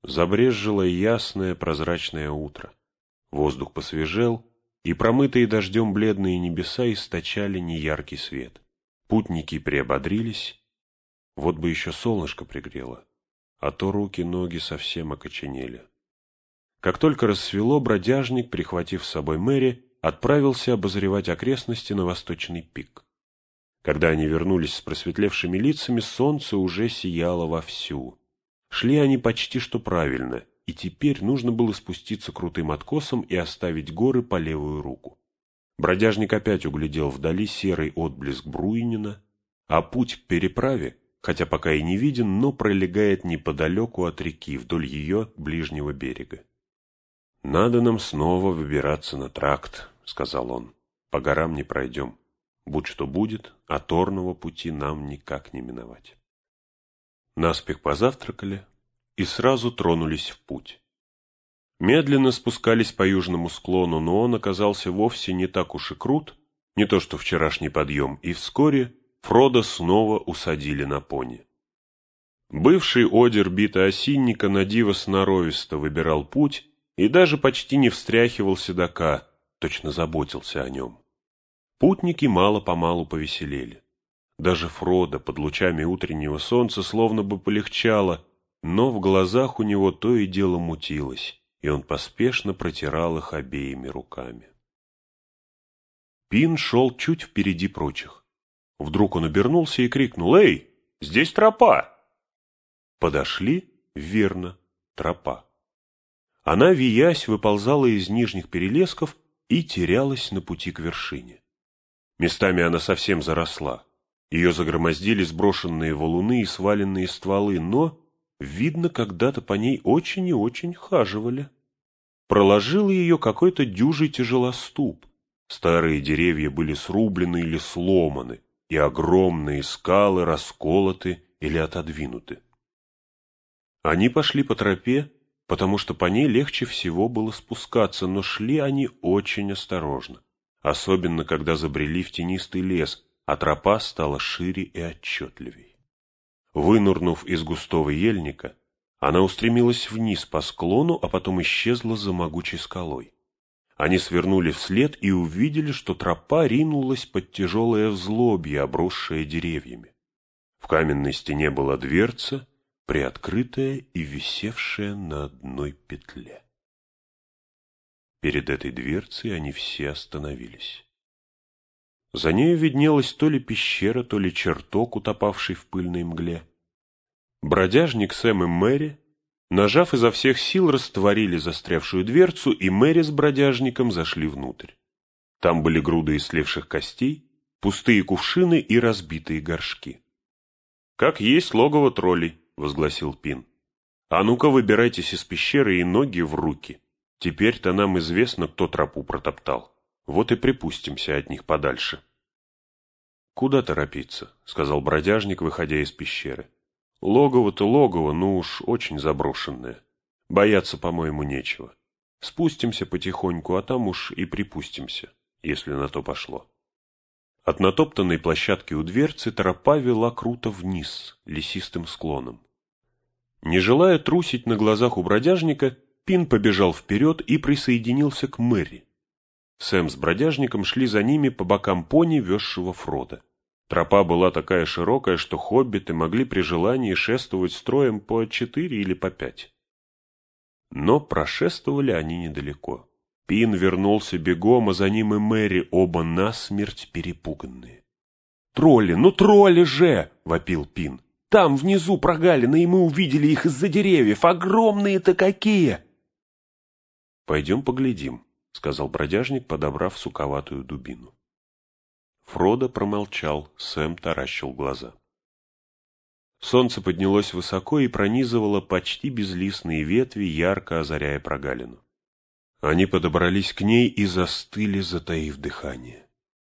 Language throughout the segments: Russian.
Забрезжило ясное прозрачное утро. Воздух посвежел, и промытые дождем бледные небеса источали неяркий свет. Путники приободрились. Вот бы еще солнышко пригрело, а то руки-ноги совсем окоченели. Как только рассвело, бродяжник, прихватив с собой Мэри, отправился обозревать окрестности на восточный пик. Когда они вернулись с просветлевшими лицами, солнце уже сияло вовсю. Шли они почти что правильно, и теперь нужно было спуститься крутым откосом и оставить горы по левую руку. Бродяжник опять углядел вдали серый отблеск Бруйнина, а путь к переправе, хотя пока и не виден, но пролегает неподалеку от реки, вдоль ее ближнего берега. «Надо нам снова выбираться на тракт», — сказал он. «По горам не пройдем. Будь что будет, а торного пути нам никак не миновать». Наспех позавтракали и сразу тронулись в путь. Медленно спускались по южному склону, но он оказался вовсе не так уж и крут, не то что вчерашний подъем, и вскоре Фродо снова усадили на пони. Бывший одер бита-осинника надиво сноровисто выбирал путь и даже почти не встряхивал седока, точно заботился о нем. Путники мало-помалу повеселели. Даже Фродо под лучами утреннего солнца словно бы полегчало, но в глазах у него то и дело мутилось, и он поспешно протирал их обеими руками. Пин шел чуть впереди прочих. Вдруг он обернулся и крикнул: «Эй, здесь тропа!» Подошли, верно, тропа. Она, виясь, выползала из нижних перелесков и терялась на пути к вершине. Местами она совсем заросла. Ее загромоздили сброшенные валуны и сваленные стволы, но, видно, когда-то по ней очень и очень хаживали. Проложил ее какой-то дюжий тяжелоступ. Старые деревья были срублены или сломаны, и огромные скалы расколоты или отодвинуты. Они пошли по тропе, потому что по ней легче всего было спускаться, но шли они очень осторожно, особенно когда забрели в тенистый лес, а тропа стала шире и отчетливей. Вынурнув из густого ельника, она устремилась вниз по склону, а потом исчезла за могучей скалой. Они свернули вслед и увидели, что тропа ринулась под тяжелое взлобье, обросшее деревьями. В каменной стене была дверца, приоткрытая и висевшая на одной петле. Перед этой дверцей они все остановились. За нею виднелась то ли пещера, то ли чертог, утопавший в пыльной мгле. Бродяжник, Сэм и Мэри, нажав изо всех сил, растворили застрявшую дверцу, и Мэри с бродяжником зашли внутрь. Там были груды ислевших костей, пустые кувшины и разбитые горшки. «Как есть логово троллей», — возгласил Пин. «А ну-ка выбирайтесь из пещеры и ноги в руки. Теперь-то нам известно, кто тропу протоптал. Вот и припустимся от них подальше». «Куда торопиться?» — сказал бродяжник, выходя из пещеры. «Логово-то логово, ну уж очень заброшенное. Бояться, по-моему, нечего. Спустимся потихоньку, а там уж и припустимся, если на то пошло». От натоптанной площадки у дверцы тропа вела круто вниз, лесистым склоном. Не желая трусить на глазах у бродяжника, Пин побежал вперед и присоединился к Мэри. Сэм с бродяжником шли за ними по бокам пони, везшего Фродо. Тропа была такая широкая, что хоббиты могли при желании шествовать строем по 4 или по 5. Но прошествовали они недалеко. Пин вернулся бегом, а за ним и Мэри, оба насмерть перепуганные. «Тролли, ну тролли же!» — вопил Пин. «Там внизу прогалина, и мы увидели их из-за деревьев. Огромные-то какие!» «Пойдем поглядим», — сказал бродяжник, подобрав суковатую дубину. Фродо промолчал, Сэм таращил глаза. Солнце поднялось высоко и пронизывало почти безлистные ветви, ярко озаряя прогалину. Они подобрались к ней и застыли, затаив дыхание.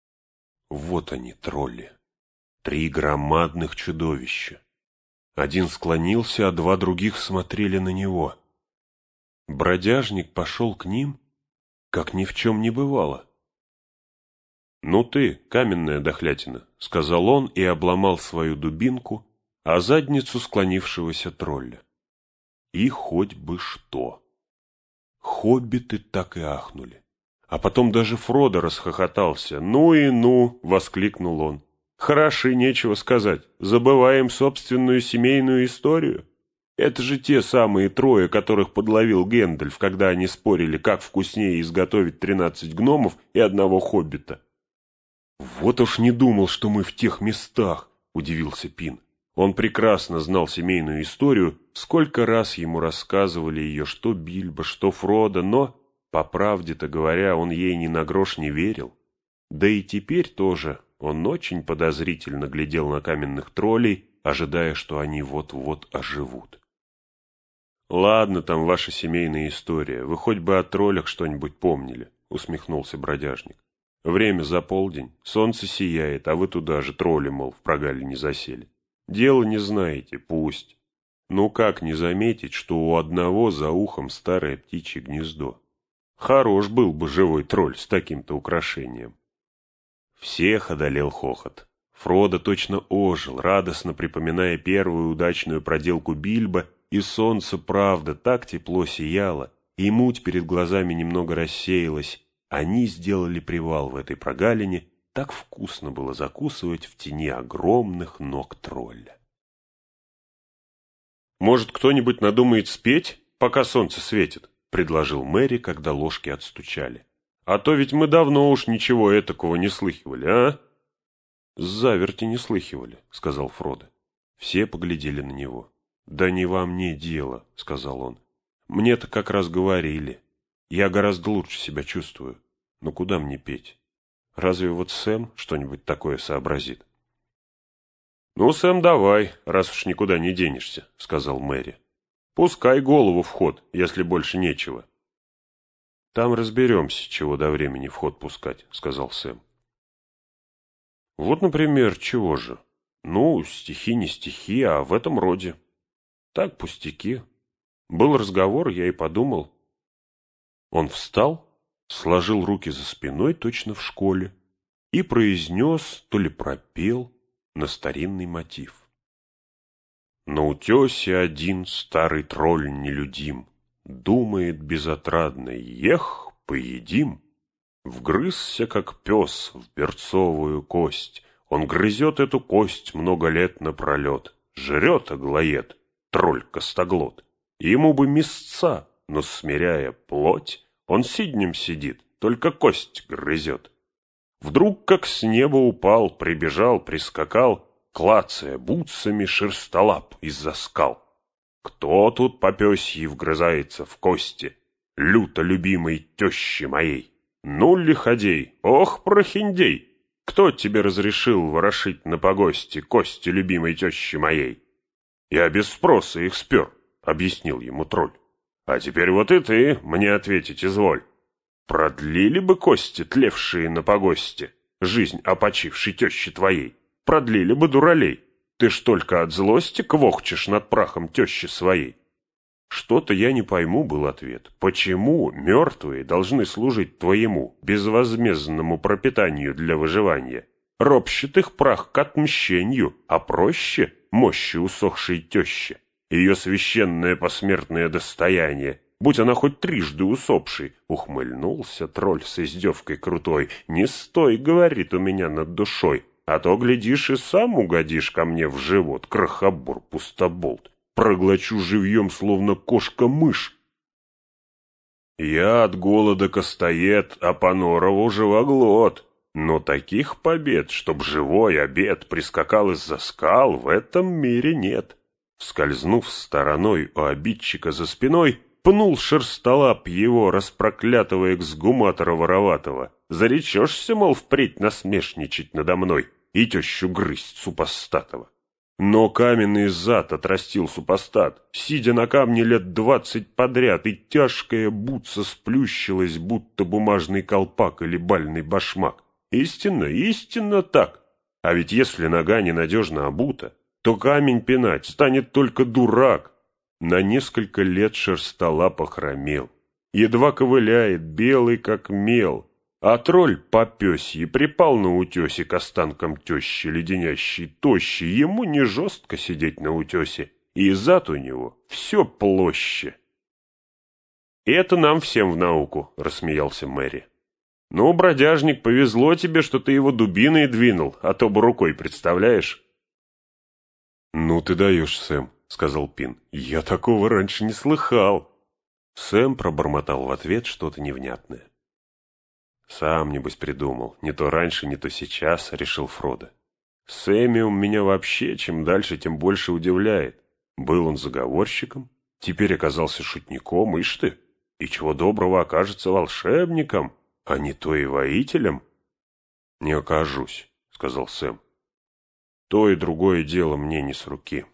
Вот они, тролли. 3 громадных чудовища. Один склонился, а 2 других смотрели на него. Бродяжник пошел к ним, как ни в чем не бывало. «Ну ты, каменная дохлятина», — сказал он и обломал свою дубинку о задницу склонившегося тролля. И хоть бы что. Хоббиты так и ахнули. А потом даже Фродо расхохотался. «Ну и ну!» — воскликнул он. «Хороши, нечего сказать. Забываем собственную семейную историю. Это же те самые трое, которых подловил Гэндальф, когда они спорили, как вкуснее изготовить 13 гномов и одного хоббита». «Вот уж не думал, что мы в тех местах!» — удивился Пин. Он прекрасно знал семейную историю, сколько раз ему рассказывали ее что Бильбо, что Фродо, но, по правде-то говоря, он ей ни на грош не верил. Да и теперь тоже он очень подозрительно глядел на каменных троллей, ожидая, что они вот-вот оживут. «Ладно, там ваша семейная история, вы хоть бы о троллях что-нибудь помнили», — усмехнулся бродяжник. «Время за полдень, солнце сияет, а вы туда же, тролли, мол, в прогалине засели. Дело не знаете, пусть. Ну как не заметить, что у одного за ухом старое птичье гнездо? Хорош был бы живой тролль с таким-то украшением». Всех одолел хохот. Фродо точно ожил, радостно припоминая первую удачную проделку Бильбо, и солнце, правда, так тепло сияло, и муть перед глазами немного рассеялась. Они сделали привал в этой прогалине, так вкусно было закусывать в тени огромных ног тролля. «Может, кто-нибудь надумает спеть, пока солнце светит?» — предложил Мэри, когда ложки отстучали. «А то ведь мы давно уж ничего этакого не слыхивали, а?» «С заверти не слыхивали», — сказал Фродо. Все поглядели на него. «Да не во мне дело», — сказал он. «Мне-то как раз говорили. Я гораздо лучше себя чувствую. Но куда мне петь? Разве вот Сэм что-нибудь такое сообразит?» «Ну, Сэм, давай, раз уж никуда не денешься», — сказал Мэри. «Пускай голову в ход, если больше нечего». «Там разберемся, чего до времени в ход пускать», — сказал Сэм. «Вот, например, чего же? Ну, стихи не стихи, а в этом роде. Так, пустяки. Был разговор, я и подумал». Он встал, сложил руки за спиной, точно в школе, и произнес, то ли пропел, на старинный мотив. «На утесе один старый тролль нелюдим, думает безотрадно: ех, поедим!» Вгрызся, как пес, в берцовую кость. Он грызет эту кость много лет напролет. Жрет аглоед, тролль-костоглот. Ему бы мясца, но, смиряя плоть, он сиднем сидит, только кость грызет. Вдруг, как с неба упал, прибежал, прискакал, клацая бутсами шерстолап из-за скал. Кто тут по пёсьи вгрызается в кости? Люто любимой тещи моей. Ну, лиходей, ох, прохиндей! Кто тебе разрешил ворошить на погосте кости любимой тещи моей? Я без спроса их спер, — объяснил ему тролль. А теперь вот и ты мне ответить изволь. Продлили бы кости, тлевшие на погосте, жизнь опочившей тещи твоей? Продлили бы, дуралей. Ты ж только от злости квохчешь над прахом тещи своей. Что-то я не пойму, был ответ. Почему мертвые должны служить твоему безвозмездному пропитанию для выживания? Ропщет их прах к отмщению, а проще мощи усохшей тещи. Ее священное посмертное достояние, будь она хоть трижды усопшей, ухмыльнулся тролль с издевкой крутой. Не стой, говорит, у меня над душой, а то, глядишь, и сам угодишь ко мне в живот, крохобор-пустоболт. Проглочу живьем, словно кошка-мышь. Я от голода костоед, а Понорову живоглот. Но таких побед, чтоб живой обед прискакал из-за скал, в этом мире нет. Скользнув стороной у обидчика за спиной, пнул шерстолап его, распроклятого эксгуматора вороватого. Заречешься, мол, впредь насмешничать надо мной и тещу грызть супостатого. Но каменный зад отрастил супостат, сидя на камне лет 20 подряд, и тяжкая бутса сплющилась, будто бумажный колпак или бальный башмак. Истинно, истинно так. А ведь если нога ненадежно обута, то камень пинать станет только дурак. На несколько лет шерстолап охромел, едва ковыляет, белый как мел. А тролль по пёсьи припал на утёсе к останкам тещи, леденящей тощей. Ему не жестко сидеть на утёсе, и зад у него все площе. «Это нам всем в науку», — рассмеялся Мэри. «Ну, бродяжник, повезло тебе, что ты его дубиной двинул, а то бы рукой, представляешь?» «Ну ты даешь, Сэм», — сказал Пин. «Я такого раньше не слыхал». Сэм пробормотал в ответ что-то невнятное. «Сам, небось, придумал. Не то раньше, не то сейчас», — решил Фродо. «Сэмиум меня вообще чем дальше, тем больше удивляет. Был он заговорщиком, теперь оказался шутником, ишь ты, и чего доброго окажется волшебником, а не то и воителем». «Не окажусь», — сказал Сэм. «То и другое дело мне не с руки».